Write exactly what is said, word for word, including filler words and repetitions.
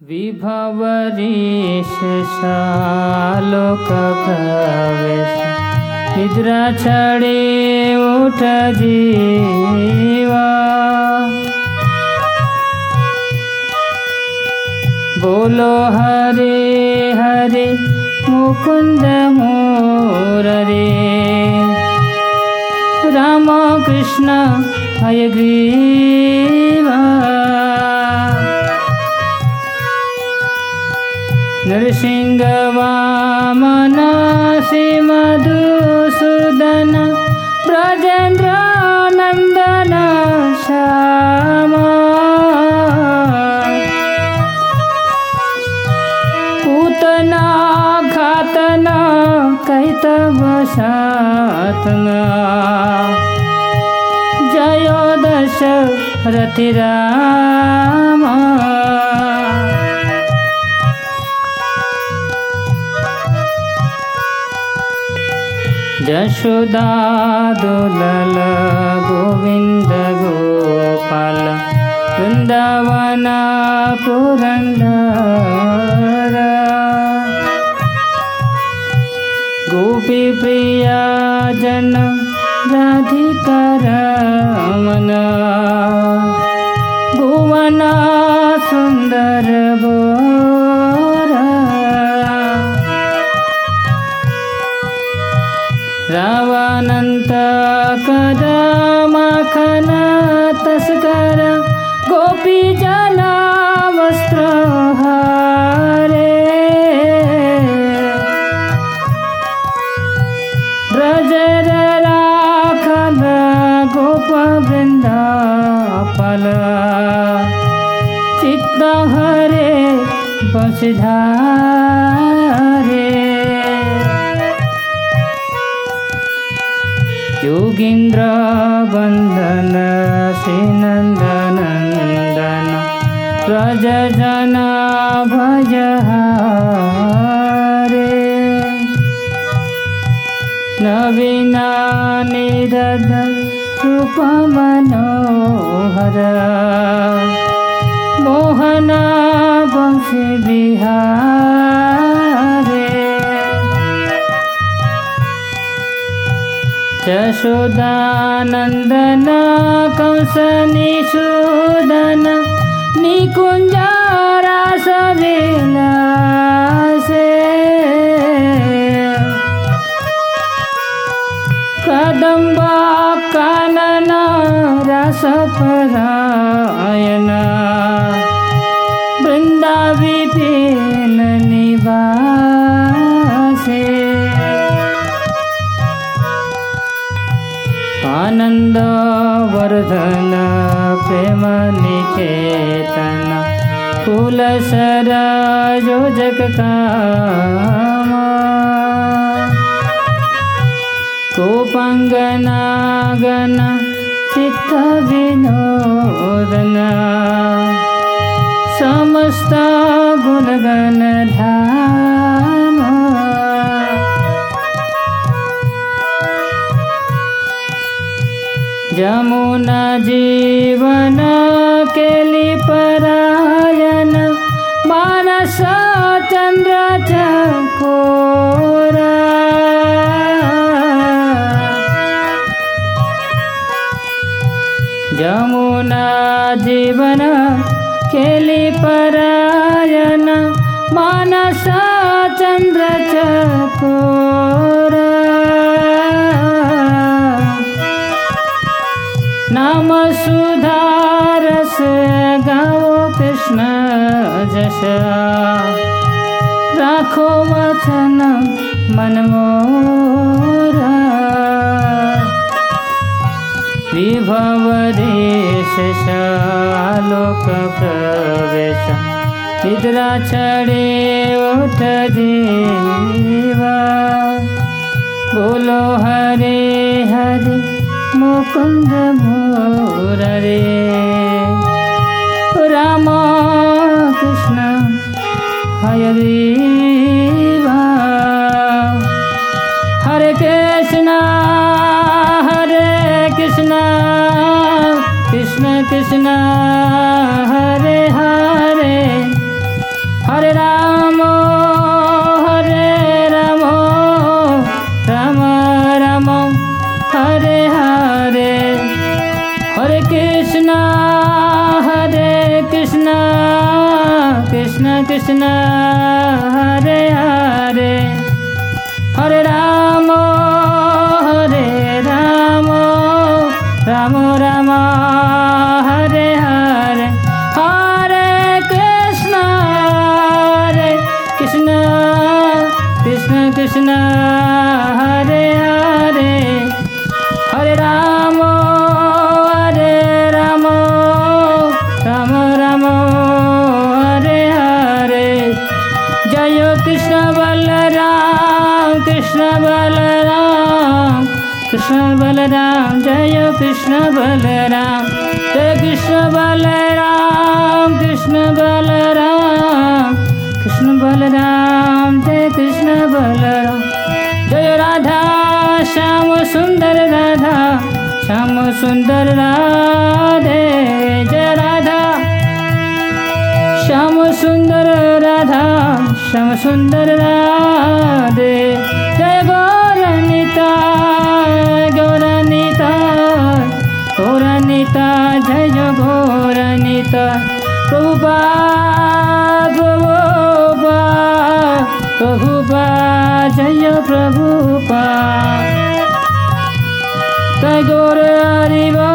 विभवरीशलोक प्रवेश निद्रा छड़े उठ जीवा। बोलो हरे हरे मुकुंद मुरारे, राम कृष्ण हयग्रीवा। नरसिंह वामन श्री मधुसूदन, ब्रजेंद्र नंदन श्यामा। पूतना घातना कैतव सातना, जयो दशरथि रामा। यशोदा दुलाल गोविंद गोपाल, वृंदावन पुरंदर। गोपी प्रिया जन राधिका रमन, भुवन सुंदर बोरा। रावानंत कर माखन तस्कर, गोपी जना वस्त्र हारे। ब्रजर राखल गोप वृंदापल, चित्त हरे बंशधारे। योगींद्र वंदन श्री नंदनंदन, व्रज जन भजहारे। नवीन निरद रूप मनोहर, मोहन वंशी विहारे। यशोदानंदन कंस निषूदन, निकुंज रास विलासे। कदम्ब कानन रस परायण, वृंदा विपिन निवासे। आनंद वर्धन प्रेम निकेतन, कुलशरा योजक कामा। गोपांगनागन चित्त विनोदन, समस्त गुणगण धामा। जमुना जीवन केली परायण, मानस चंद्र चकोरा। जमुना जीवन केली परायण, मानस चंद्र चकोरा। नाम सुधारस गाओ कृष्ण जस, राखो वचन मन मोरा। विभवरीशलोक प्रवेश, निद्रा छड़े उठ जीवा। बोलो हरे हरे मुकुंद मुरारे, राम कृष्ण हयग्रीवा। हरे कृष्ण हरे कृष्ण कृष्ण कृष्ण हरे हरे, कृष्ण कृष्ण हरे हरे हरे राम हरे राम राम राम हरे हरे हरे कृष्ण हरे कृष्ण कृष्ण कृष्ण हरे हरे हरे राम हरे राम राम राम हरे हरे जय कृष्ण बलराम कृष्ण बलराम कृष्ण बलराम जय कृष्ण बलराम जय कृष्ण बलराम कृष्ण बलराम कृष्ण बलराम जय कृष्ण बलराम जय राधा श्याम सुंदर राधा श्याम सुंदर राधे जय राधा श्याम सुंदर राधा श्याम सुंदर राधे जय गौरनीता गौरनीता गौरनीता जय जय गौरनीता प्रभुपाद प्रभुपाद प्रभुपाद जय प्रभुपाद जय गौर हरि बोल